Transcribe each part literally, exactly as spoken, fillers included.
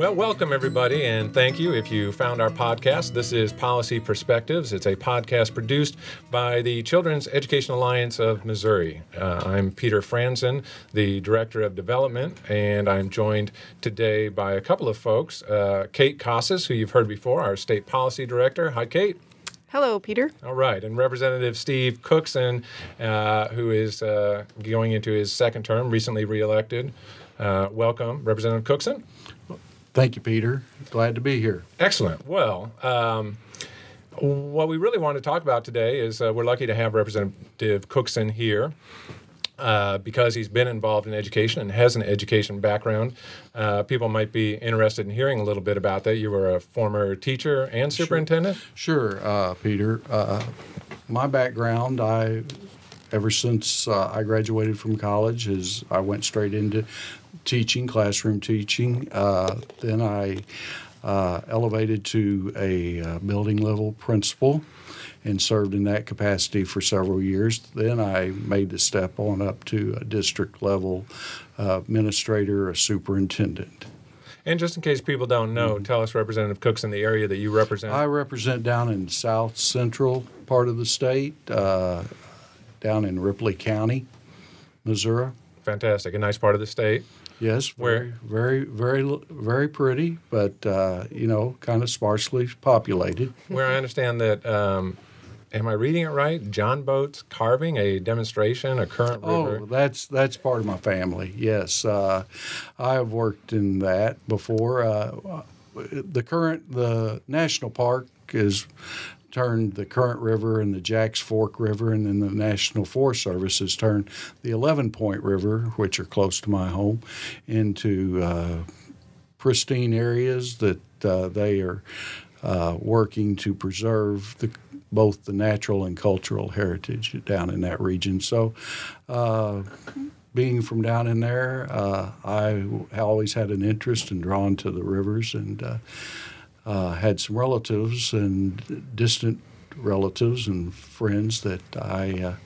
Well, welcome everybody, and thank you if you found our podcast. This is Policy Perspectives. It's a podcast produced by the Children's Education Alliance of Missouri. Uh, I'm Peter Franzen, the Director of Development, and I'm joined today by a couple of folks. Uh, Kate Casas, who you've heard before, our State Policy Director. Hi, Kate. Hello, Peter. All right, and Representative Steve Cookson, uh, who is uh, going into his second term, recently reelected. Uh, welcome, Representative Cookson. Thank you, Peter. Glad to be here. Excellent. Well, um, what we really want to talk about today is uh, we're lucky to have Representative Cookson here uh, because he's been involved in education and has an education background. Uh, people might be interested in hearing a little bit about that. You were a former teacher and superintendent? Sure, sure uh, Peter. Uh, my background, I ever since uh, I graduated from college, is I went straight into teaching, classroom teaching. Uh, then I uh, elevated to a uh, building level principal and served in that capacity for several years. Then I made the step on up to a district level uh, administrator, a superintendent. And just in case people don't know, mm-hmm. tell us, Representative Cookson, the area that you represent. I represent down in south central part of the state, uh, down in Ripley County, Missouri. Fantastic. A nice part of the state. Yes, very, very, very, very pretty, but, uh, you know, kind of sparsely populated. Where I understand that, um, am I reading it right? John Boat's carving a demonstration, a current river. Oh, that's that's part of my family, yes. Uh, I have worked in that before. Uh, the current, the national park is turned the Current River and the Jacks Fork River, and then the National Forest Service has turned the Eleven Point River, which are close to my home, into uh, pristine areas that uh, they are uh, working to preserve the, both the natural and cultural heritage down in that region. So uh, being from down in there, uh, I always had an interest and drawn to the rivers, and uh, Uh, had some relatives and distant relatives and friends that I uh,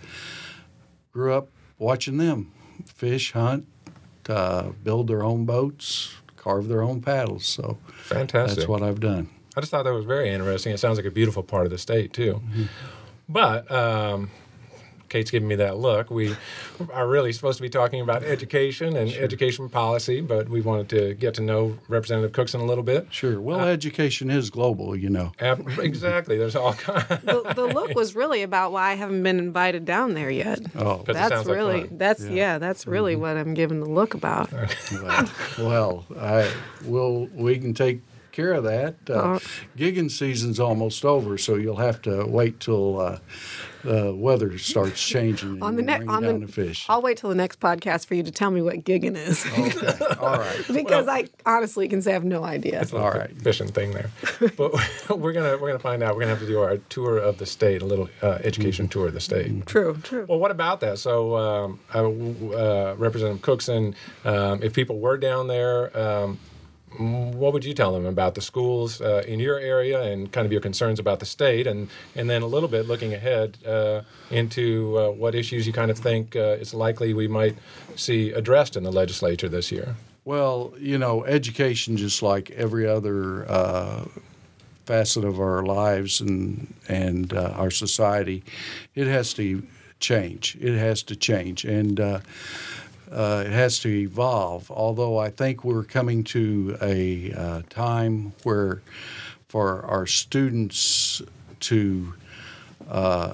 grew up watching them fish, hunt, uh, build their own boats, carve their own paddles. So fantastic. That's what I've done. I just thought that was very interesting. It sounds like a beautiful part of the state, too. Mm-hmm. But um, Kate's giving me that look. We are really supposed to be talking about education and sure. education policy, but we wanted to get to know Representative Cookson a little bit. Sure. Well, uh, education is global, you know. Ab- exactly. There's all kinds. the, the look was really about why I haven't been invited down there yet. Oh, that's really like that's yeah. yeah, that's really mm-hmm. what I'm giving the look about. well, well, I will. We can take care of that. Uh, uh, gigging season's almost over, so you'll have to wait till uh, the weather starts changing and on the next on down the, the fish. I'll wait till the next podcast for you to tell me what gigging is. Okay, all right. Because well, I honestly can say I have no idea. It's a all right, fishing thing there. But we're gonna we're gonna find out. We're gonna have to do our tour of the state, a little uh, education mm-hmm. tour of the state. True, true. Well, what about that? So, um, uh, Representative Cookson, um, if people were down there. Um, What would you tell them about the schools uh, in your area and kind of your concerns about the state, and, and then a little bit looking ahead uh, into uh, what issues you kind of think uh, it's likely we might see addressed in the legislature this year? Well, you know, education, just like every other uh, facet of our lives and and uh, our society, it has to change. It has to change, and uh, Uh, it has to evolve, although I think we're coming to a uh, time where for our students to uh,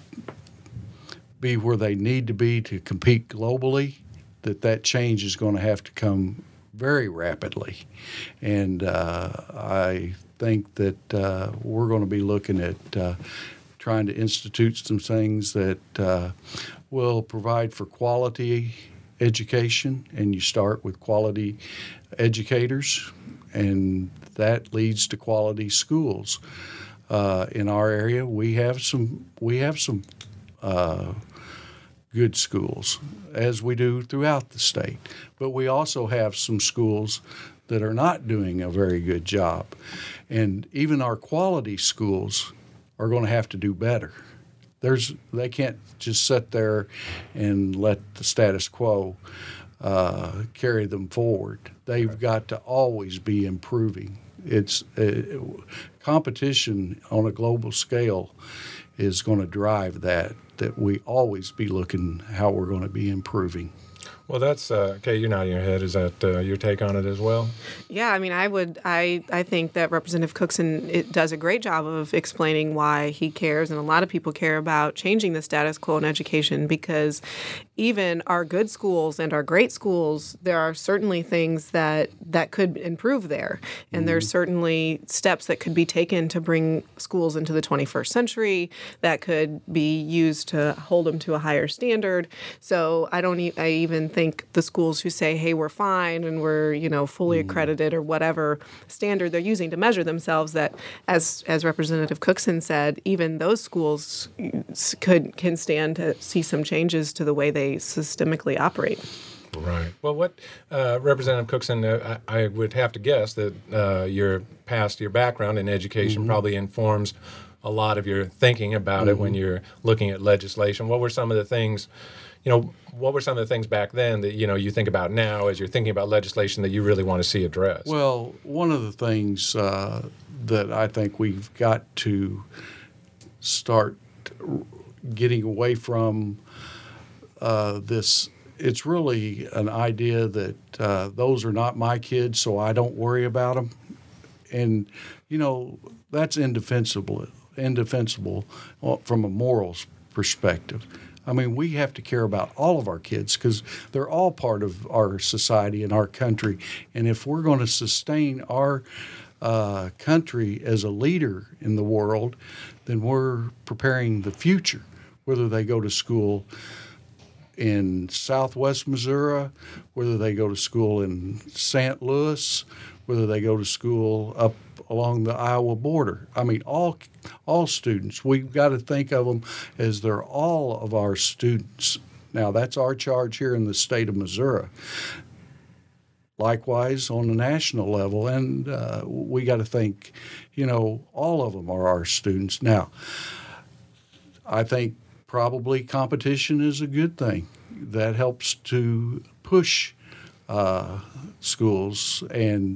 be where they need to be to compete globally, that that change is going to have to come very rapidly. And uh, I think that uh, we're going to be looking at uh, trying to institute some things that uh, will provide for quality education, and you start with quality educators, and that leads to quality schools. Uh, in our area, we have some we have some uh, good schools, as we do throughout the state. But we also have some schools that are not doing a very good job, and even our quality schools are going to have to do better. There's they can't just sit there and let the status quo uh, carry them forward. They've got to always be improving. It's uh, competition on a global scale is going to drive that, that we always be looking how we're going to be improving. Well, that's uh, okay. You're nodding your head. Is that uh, your take on it as well? Yeah, I mean, I would, I, I think that Representative Cookson it does a great job of explaining why he cares, and a lot of people care about changing the status quo in education, because even our good schools and our great schools, there are certainly things that that could improve there, and mm-hmm. there's certainly steps that could be taken to bring schools into the twenty-first century that could be used to hold them to a higher standard. So I don't, e- I even think. think the schools who say, hey, we're fine and we're, you know, fully accredited or whatever standard they're using to measure themselves, that as as Representative Cookson said, even those schools could can stand to see some changes to the way they systemically operate. Right. Well, what uh, Representative Cookson, uh, I, I would have to guess that uh, your past, your background in education mm-hmm. probably informs a lot of your thinking about mm-hmm. it when you're looking at legislation. What were some of the things, you know, what were some of the things back then that, you know, you think about now as you're thinking about legislation that you really want to see addressed? Well, one of the things uh, that I think we've got to start getting away from uh, this, it's really an idea that uh, those are not my kids, so I don't worry about them. And, you know, that's indefensible, indefensible from a morals perspective. I mean, we have to care about all of our kids because they're all part of our society and our country. And if we're going to sustain our uh, country as a leader in the world, then we're preparing the future, whether they go to school in Southwest Missouri, whether they go to school in Saint Louis, whether they go to school up along the Iowa border. I mean, all all students. We've got to think of them as they're all of our students. Now, that's our charge here in the state of Missouri. Likewise, on the national level, and uh, we got to think, you know, all of them are our students. Now, I think probably competition is a good thing. That helps to push uh, schools and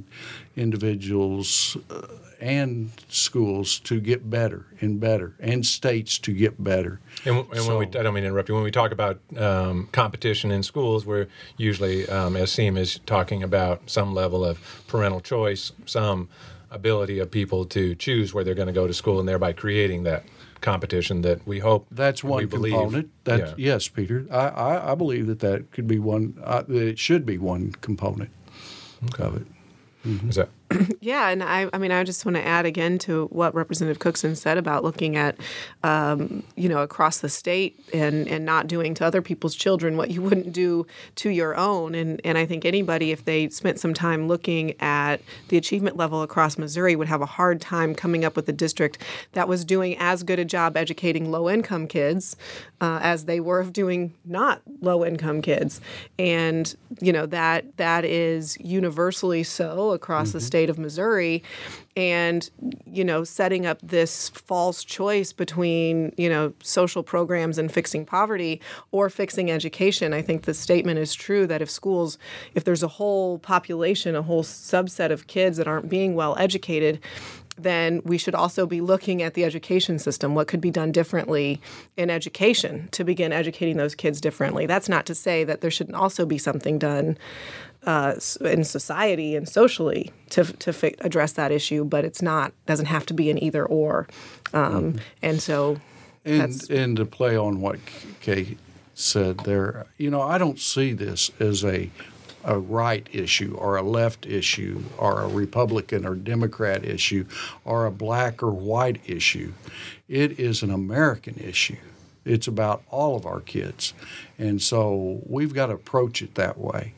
individuals uh, and schools to get better and better, and states to get better. And, and so, when we, I don't mean to interrupt you, when we talk about um, competition in schools, we're usually, um, as Seem is talking about some level of parental choice, some ability of people to choose where they're going to go to school, and thereby creating that competition that we hope. That's one we believe, component. That yeah. Yes, Peter. I, I, I believe that that could be one. Uh, that it should be one component okay. of it. Mm-hmm. Is that? Yeah, and I, I mean, I just want to add again to what Representative Cookson said about looking at, um, you know, across the state and, and not doing to other people's children what you wouldn't do to your own. And, and I think anybody, if they spent some time looking at the achievement level across Missouri, would have a hard time coming up with a district that was doing as good a job educating low-income kids uh, as they were of doing not low-income kids. And, you know, that that is universally so across mm-hmm. the state of Missouri, and, you know, setting up this false choice between, you know, social programs and fixing poverty or fixing education. I think the statement is true that if schools, if there's a whole population, a whole subset of kids that aren't being well educated, then we should also be looking at the education system. What could be done differently in education to begin educating those kids differently? That's not to say that there shouldn't also be something done uh, in society and socially to to fi- address that issue, but it's not doesn't have to be an either or. Um, mm-hmm. And so, and that's, and to play on what Kay said there, you know, I don't see this as a a right issue or a left issue or a Republican or Democrat issue or a black or white issue. It is an American issue. It's about all of our kids. And so we've got to approach it that way.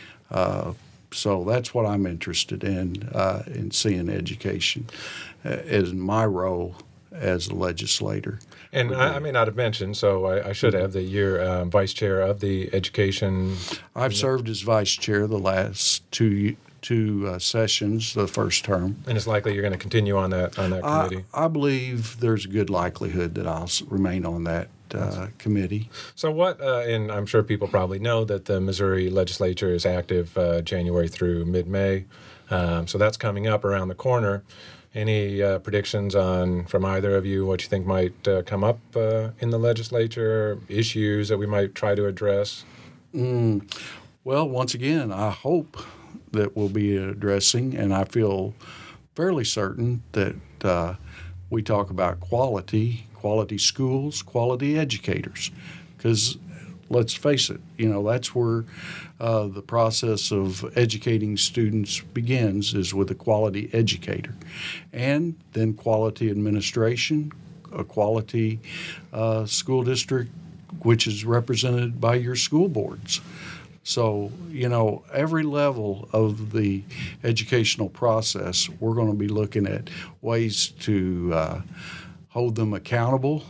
Uh, so that's what I'm interested in, uh, in seeing education uh, as my role as a legislator. And I, I may not have mentioned, so I, I should have, that you're uh, vice chair of the education. I've served as vice chair the last two two uh, sessions, the first term. And it's likely you're going to continue on that on that committee. I, I believe there's a good likelihood that I'll remain on that uh, committee. So what, uh, and I'm sure people probably know that the Missouri legislature is active uh, January through mid-May. Um, so that's coming up around the corner. Any uh, predictions on from either of you what you think might uh, come up uh, in the legislature, issues that we might try to address? Mm, well, once again, I hope that we'll be addressing, and I feel fairly certain that uh, we talk about quality, quality schools, quality educators, because let's face it, you know, that's where uh, the process of educating students begins, is with a quality educator. And then quality administration, a quality uh, school district, which is represented by your school boards. So, you know, every level of the educational process, we're going to be looking at ways to uh, hold them accountable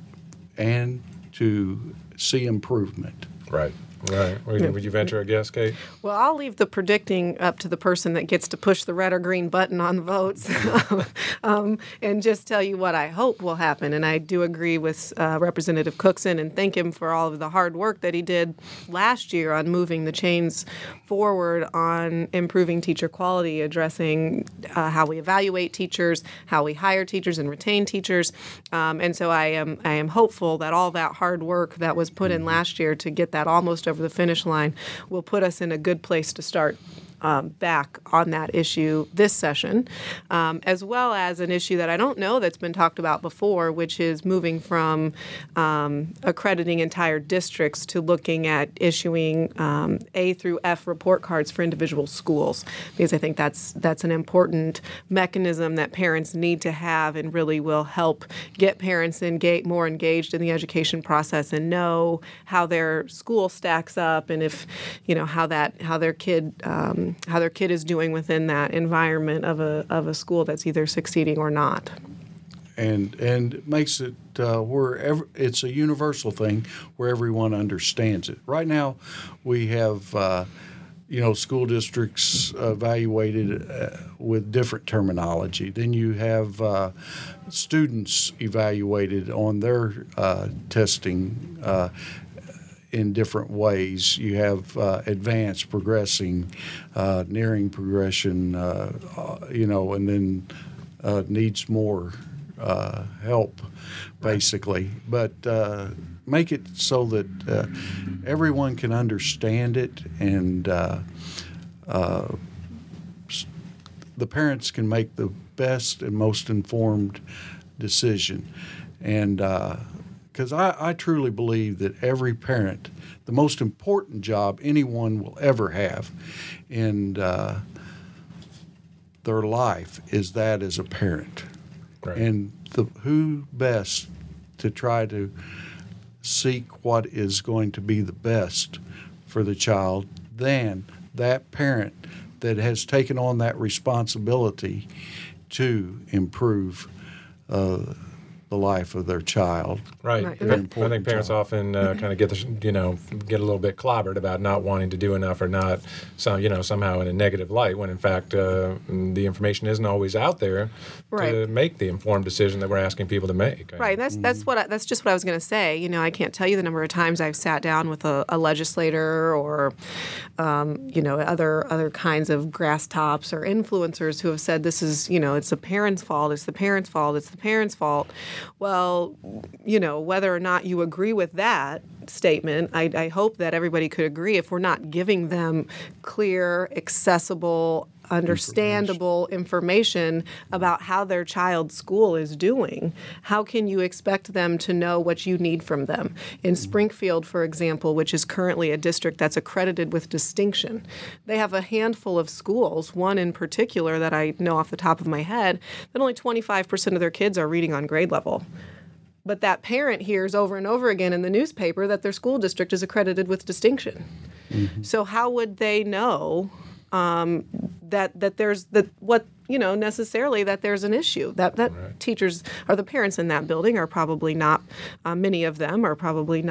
and to see improvement. Right. Right. Would, yeah. would you venture a guess, Kate? Well, I'll leave the predicting up to the person that gets to push the red or green button on the votes, um, and just tell you what I hope will happen. And I do agree with uh, Representative Cookson and thank him for all of the hard work that he did last year on moving the chains forward on improving teacher quality, addressing uh, how we evaluate teachers, how we hire teachers and retain teachers. Um, and so I am I am hopeful that all that hard work that was put in last year to get that almost over the finish line will put us in a good place to start um, back on that issue this session, um, as well as an issue that I don't know that's been talked about before, which is moving from um, accrediting entire districts to looking at issuing um, A through F report cards for individual schools, because I think that's that's an important mechanism that parents need to have and really will help get parents engage, more engaged in the education process and know how their school stacks up and if, you know, how that how their kid um, how their kid is doing within that environment of a of a school that's either succeeding or not. And and makes it uh, where ev- it's a universal thing where everyone understands it. Right now, we have uh, you know school districts evaluated uh, with different terminology. Then you have uh, students evaluated on their uh, testing. Uh, in different ways. You have uh, advanced, progressing, uh, nearing progression, uh, uh, you know, and then uh, needs more uh, help, basically. But uh, make it so that uh, everyone can understand it and uh, uh, the parents can make the best and most informed decision. And uh, Because I, I truly believe that every parent, the most important job anyone will ever have in uh, their life is that as a parent. Right. And the, who best to try to seek what is going to be the best for the child than that parent that has taken on that responsibility to improve uh, the life of their child. Right. Right. I think parents job. often uh, kind of get the, you know, get a little bit clobbered about not wanting to do enough or not, so you know, somehow in a negative light. When in fact uh, the information isn't always out there Right. to make the informed decision that we're asking people to make. Right. That's that's what I, that's just what I was going to say. You know, I can't tell you the number of times I've sat down with a, a legislator or, um, you know, other other kinds of grass tops or influencers who have said this is, you know, it's the parents' fault. It's the parents' fault. It's the parents' fault. Well, you know, whether or not you agree with that statement, I, I hope that everybody could agree if we're not giving them clear, accessible, understandable information about how their child's school is doing, how can you expect them to know what you need from them? In Springfield, for example, which is currently a district that's accredited with distinction, they have a handful of schools, one in particular that I know off the top of my head, that only twenty-five percent of their kids are reading on grade level. But that parent hears over and over again in the newspaper that their school district is accredited with distinction. Mm-hmm. So how would they know um, that that there's that what you know necessarily that there's an issue that that right. teachers or the parents in that building are probably not uh, many of them are probably not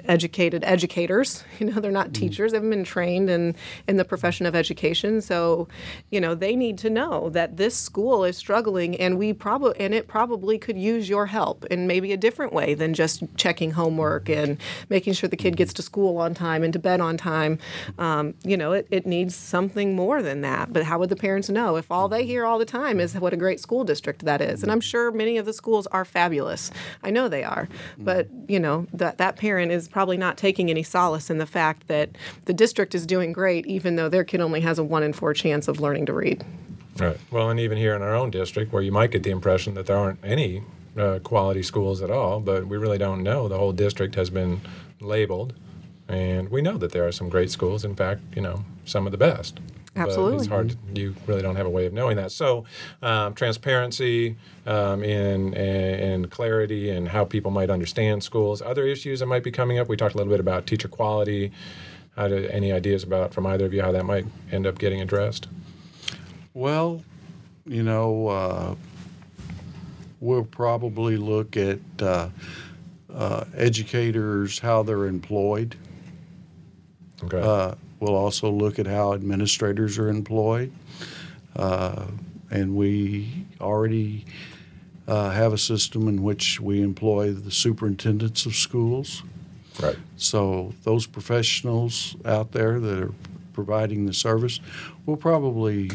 educated educators. You know, they're not mm. teachers. They haven't been trained in, in the profession of education. So, you know, they need to know that this school is struggling, and we probably and it probably could use your help in maybe a different way than just checking homework and making sure the kid gets to school on time and to bed on time. Um, you know, it, it needs something more than that. But how would the parents know if all they hear all the time is what a great school district that is? And I'm sure many of the schools are fabulous. I know they are. But, you know, that that parent is probably not taking any solace in the fact that the district is doing great, even though their kid only has a one in four chance of learning to read. Right. Well, and even here in our own district, where you might get the impression that there aren't any uh, quality schools at all, but we really don't know. The whole district has been labeled, and we know that there are some great schools. In fact, you know, some of the best. Absolutely. But it's hard. To, you really don't have a way of knowing that. So, um, transparency um, and, and clarity and how people might understand schools. Other issues that might be coming up. We talked a little bit about teacher quality. How do, any ideas about from either of you how that might end up getting addressed? Well, you know, uh, we'll probably look at uh, uh, educators, how they're employed. Okay. Uh, We'll also look at how administrators are employed. Uh, and we already uh, have a system in which we employ the superintendents of schools. Right. So those professionals out there that are providing the service will probably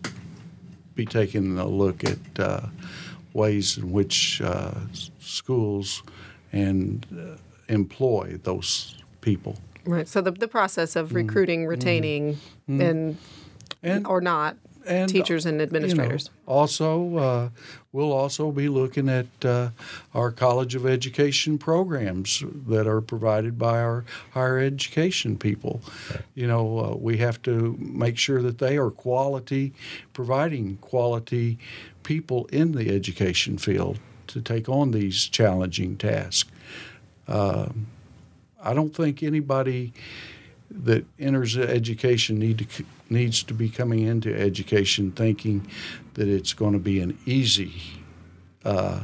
be taking a look at uh, ways in which uh, schools and uh, employ those people. Right. So the the process of recruiting, retaining, mm-hmm. and, and or not and, teachers and administrators. You know, also, uh, we'll also be looking at uh, our College of Education programs that are provided by our higher education people. Okay. You know, uh, we have to make sure that they are quality, providing quality people in the education field to take on these challenging tasks. Um, I don't think anybody that enters education need to, needs to be coming into education thinking that it's going to be an easy uh,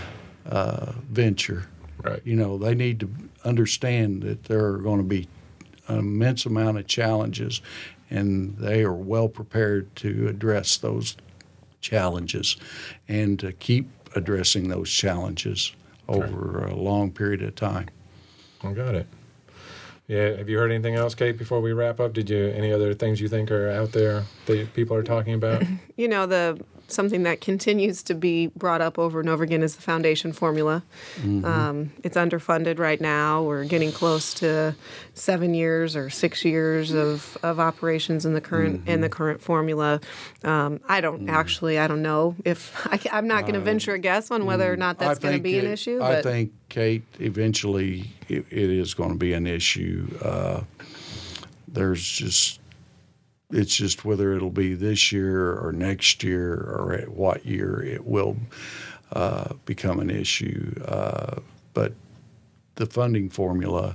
uh, venture. Right. You know, they need to understand that there are going to be an immense amount of challenges, and they are well prepared to address those challenges and to keep addressing those challenges over right. a long period of time. I got it. Yeah. Have you heard anything else, Kate, before we wrap up? Did you any other things you think are out there that people are talking about? You know, the something that continues to be brought up over and over again is the foundation formula. Mm-hmm. Um, it's underfunded right now. We're getting close to seven years or six years of, of operations in the current mm-hmm. in the current formula. Um, I don't mm-hmm. actually. I don't know if I, I'm not going to uh, venture a guess on whether or not that's going to be it, an issue. I but. think, Kate, eventually it, it is going to be an issue. Uh, there's just. It's just whether it'll be this year or next year or at what year it will uh, become an issue. Uh, but the funding formula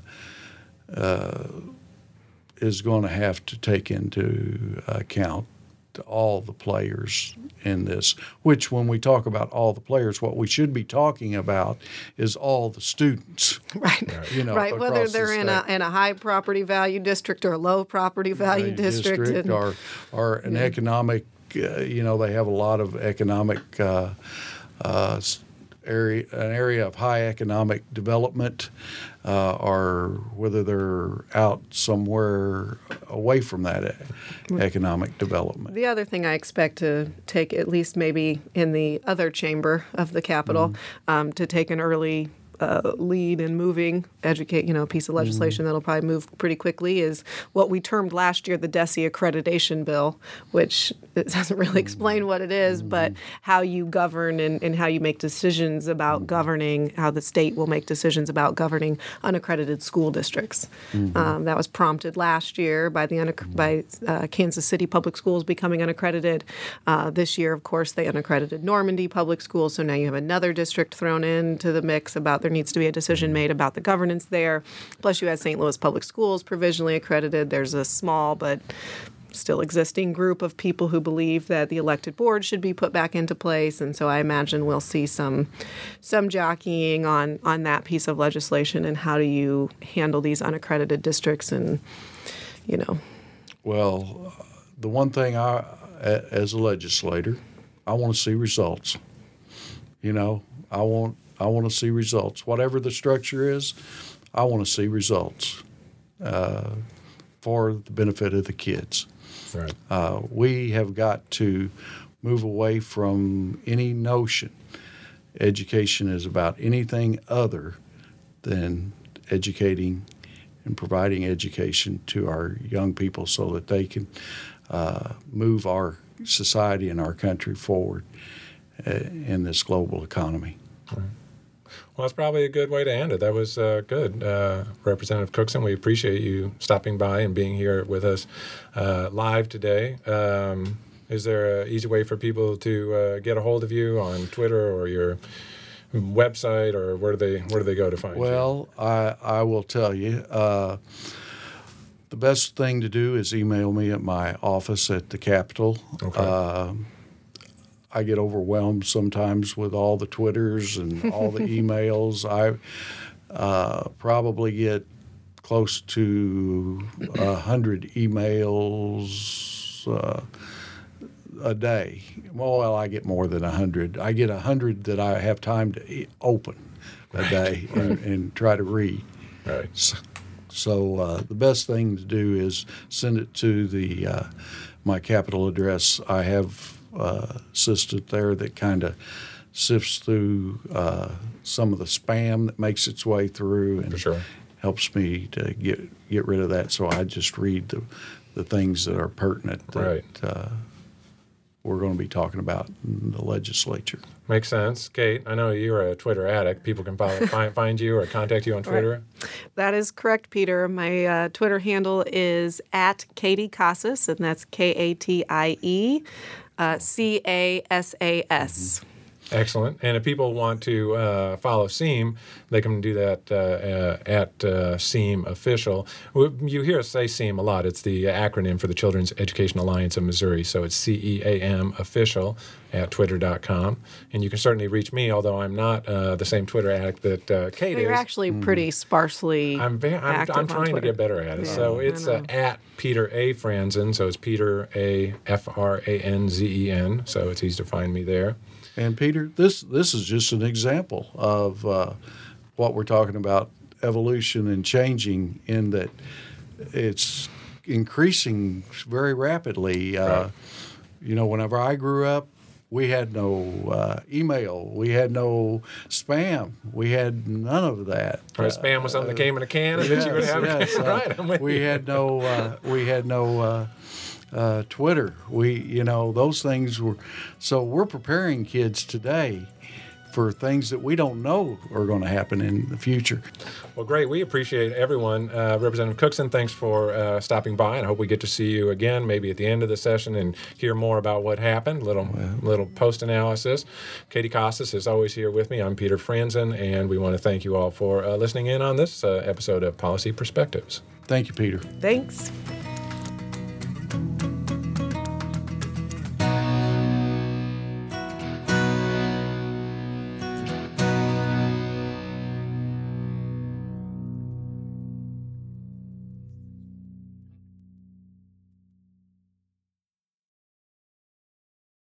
uh, is going to have to take into account all the players in this, which when we talk about all the players, what we should be talking about is all the students. Right. You know, right. Whether they're the in a in a high property value district or a low property value right. district. district and, or, or an yeah. economic, uh, you know, they have a lot of economic uh, uh, area, an area of high economic development, uh, or whether they're out somewhere away from that economic development. The other thing I expect to take, at least maybe in the other chamber of the Capitol, mm-hmm. um, to take an early Uh, lead in moving, educate, you know, a piece of legislation mm. that'll probably move pretty quickly is what we termed last year the DESE accreditation bill, which it doesn't really explain what it is, mm. but how you govern and, and how you make decisions about mm. governing, how the state will make decisions about governing unaccredited school districts. Mm-hmm. Um, that was prompted last year by the unac- by uh, Kansas City Public Schools becoming unaccredited. Uh, this year, of course, they unaccredited Normandy Public Schools, so now you have another district thrown into the mix about their needs to be a decision made about the governance there. Plus, you have Saint Louis Public Schools provisionally accredited. There's a small but still existing group of people who believe that the elected board should be put back into place, and so I imagine we'll see some some jockeying on on that piece of legislation and how do you handle these unaccredited districts and, you know. Well, the one thing I, as a legislator, I want to see results. You know, I want I want to see results. Whatever the structure is, I want to see results uh, for the benefit of the kids. Right. Uh, we have got to move away from any notion education is about anything other than educating and providing education to our young people so that they can uh, move our society and our country forward uh, in this global economy. Right. Well, that's probably a good way to end it. That was uh, good. Uh, Representative Cookson, we appreciate you stopping by and being here with us uh, live today. Um, is there an easy way for people to uh, get a hold of you on Twitter or your website, or where do they where do they go to find well, you? Well, I, I will tell you. Uh, the best thing to do is email me at my office at the Capitol. Okay. Uh, I get overwhelmed sometimes with all the Twitters and all the emails. I uh, probably get close to a hundred emails uh, a day. Well, I get more than a hundred. I get a hundred that I have time to e- open a Right. day and, Right. and try to read. Right. So, so uh, the best thing to do is send it to the uh, my Capitol address. I have uh, assistant there that kind of sifts through uh, some of the spam that makes its way through and For sure. helps me to get get rid of that. So I just read the the things that are pertinent that Right. uh, we're going to be talking about in the legislature. Makes sense. Kate, I know you're a Twitter addict. People can follow, find, find you or contact you on Twitter. That is correct, Peter. My uh, Twitter handle is at Katie Casas, and that's K A T I E uh, C A S A S. Excellent. And if people want to uh, follow SEAM, they can do that uh, uh, at uh, SEAM Official. You hear us say SEAM a lot. It's the acronym for the Children's Education Alliance of Missouri. So it's C E A M Official at twitter dot com. And you can certainly reach me, although I'm not uh, the same Twitter addict that uh, Kate Well, you're is. actually pretty sparsely I'm, ve- I'm, active I'm on trying to Twitter. get better at it. Yeah, so I it's uh, know. at Peter A. Franzen. So it's Peter A. F R A N Z E N. So it's easy to find me there. And Peter, this this is just an example of uh, what we're talking about, evolution and changing, in that it's increasing very rapidly. Uh, Right. You know, whenever I grew up, we had no uh, email, we had no spam, we had none of that. Or spam was something that came in a can and that you would Yes, have. yes, uh, Right, I'm with we you. had no uh, we had no uh, uh, Twitter. We you know those things were so we're preparing kids today for things that we don't know are going to happen in the future. Well, great. We appreciate everyone. Uh, Representative Cookson, thanks for uh, stopping by, and I hope we get to see you again, maybe at the end of the session, and hear more about what happened. Little little post analysis. Katie Casas is always here with me. I'm Peter Franzen, and we want to thank you all for uh, listening in on this uh, episode of Policy Perspectives. Thank you, Peter. Thanks.